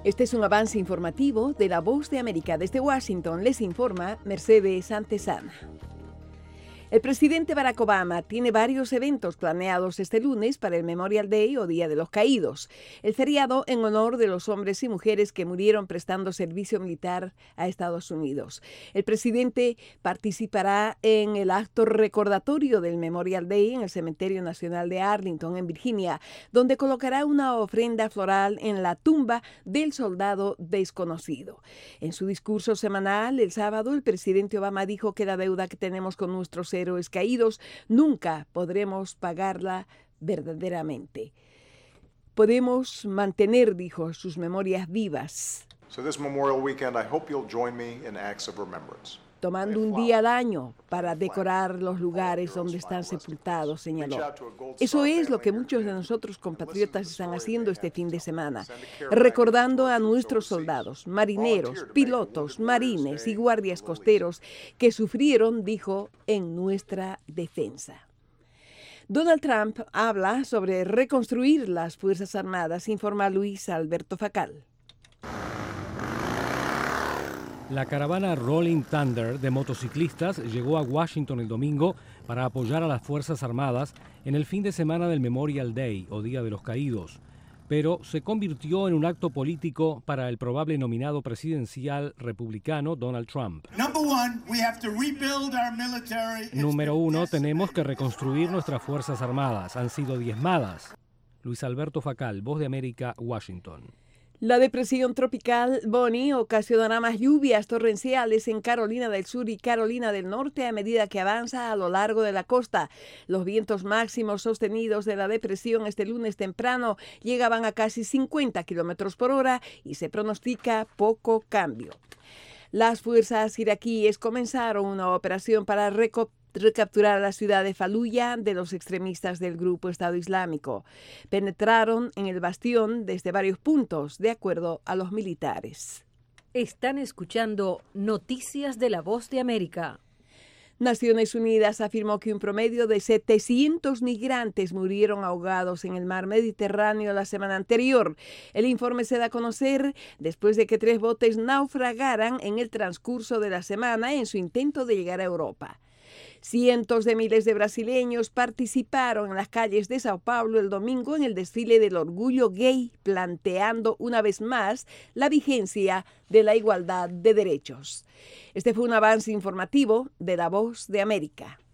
Este es un avance informativo de La Voz de América. Desde Washington les informa Mercedes Antesana. El presidente Barack Obama tiene varios eventos planeados este lunes para el Memorial Day o Día de los Caídos, el feriado en honor de los hombres y mujeres que murieron prestando servicio militar a Estados Unidos. El presidente participará en el acto recordatorio del Memorial Day en el Cementerio Nacional de Arlington, en Virginia, donde colocará una ofrenda floral en la tumba del soldado desconocido. En su discurso semanal el sábado, el presidente Obama dijo que la deuda que tenemos con nuestros héroes caídos nunca podremos pagarla verdaderamente. Podemos mantener, dijo, sus memorias vivas. Tomando un día al año para decorar los lugares donde están sepultados, señaló. Eso es lo que muchos de nosotros compatriotas están haciendo este fin de semana, recordando a nuestros soldados, marineros, pilotos, marines y guardias costeros que sufrieron, dijo, en nuestra defensa. Donald Trump habla sobre reconstruir las Fuerzas Armadas, informa Luis Alberto Facal. La caravana Rolling Thunder de motociclistas llegó a Washington el domingo para apoyar a las Fuerzas Armadas en el fin de semana del Memorial Day o Día de los Caídos, pero se convirtió en un acto político para el probable nominado presidencial republicano Donald Trump. Número uno, tenemos que reconstruir nuestras Fuerzas Armadas. Han sido diezmadas. Luis Alberto Facal, Voz de América, Washington. La depresión tropical Bonnie ocasionará más lluvias torrenciales en Carolina del Sur y Carolina del Norte a medida que avanza a lo largo de la costa. Los vientos máximos sostenidos de la depresión este lunes temprano llegaban a casi 50 kilómetros por hora y se pronostica poco cambio. Las fuerzas iraquíes comenzaron una operación para recapturar la ciudad de Faluya de los extremistas del grupo Estado Islámico. Penetraron en el bastión desde varios puntos, de acuerdo a los militares. Están escuchando Noticias de La Voz de América. Naciones Unidas afirmó que un promedio de 700 migrantes murieron ahogados en el mar Mediterráneo la semana anterior. El informe se da a conocer después de que 3 botes naufragaran en el transcurso de la semana en su intento de llegar a Europa. Cientos de miles de brasileños participaron en las calles de Sao Paulo el domingo en el desfile del orgullo gay, planteando una vez más la vigencia de la igualdad de derechos. Este fue un avance informativo de La Voz de América.